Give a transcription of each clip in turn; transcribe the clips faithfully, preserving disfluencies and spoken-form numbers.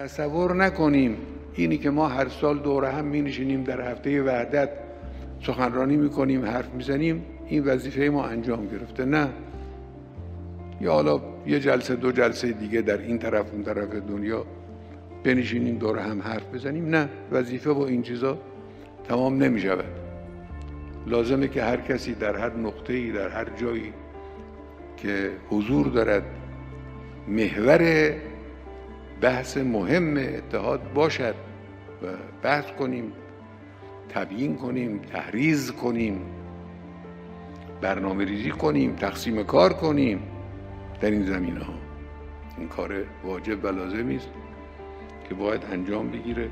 تصور نکنیم اینی که ما هر سال دوره هم می نشینیم در هفته وحدت سخنرانی میکنیم، حرف میزنیم، این وظیفه ما انجام گرفته. نه، یا حالا یه جلسه دو جلسه دیگه در این طرف اون طرف دنیا بنشینیم دوره هم حرف بزنیم. نه، وظیفه با این چیزا تمام نمی شود. لازمه که هر کسی در هر نقطه‌ای، در هر جایی که حضور دارد محور بحث مهم اتحاد باشد و بحث کنیم، تبیین کنیم، تحریض کنیم، برنامه ریزی کنیم، تقسیم کار کنیم در این زمینه ها. این کار واجب و لازمی است که باید انجام بگیره.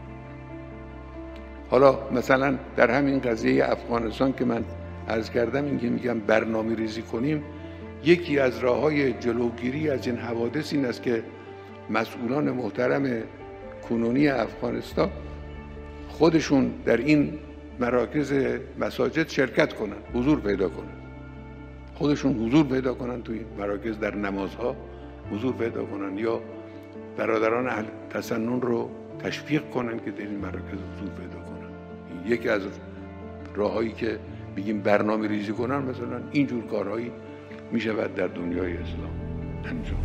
حالا مثلا در همین قضیه افغانستان که من عرض کردم، این که میگم برنامه ریزی کنیم، یکی از راه‌های جلوگیری از این حوادث این است که مسئولان محترم کنونی افغانستان خودشون در این مراکز مساجد شرکت کنن، حضور پیدا کنن، خودشون حضور پیدا کنن توی این مراکز، در نمازها حضور پیدا کنن، یا برادران اهل تسنن رو تشویق کنن که در این مراکز حضور پیدا کنن. این یکی از راهایی که بگیم برنامه ریزی کنن، مثلا اینجور کارهایی می شود در دنیای اسلام انجام.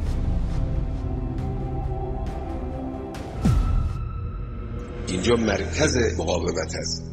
اینجا مرکز مقاومت است.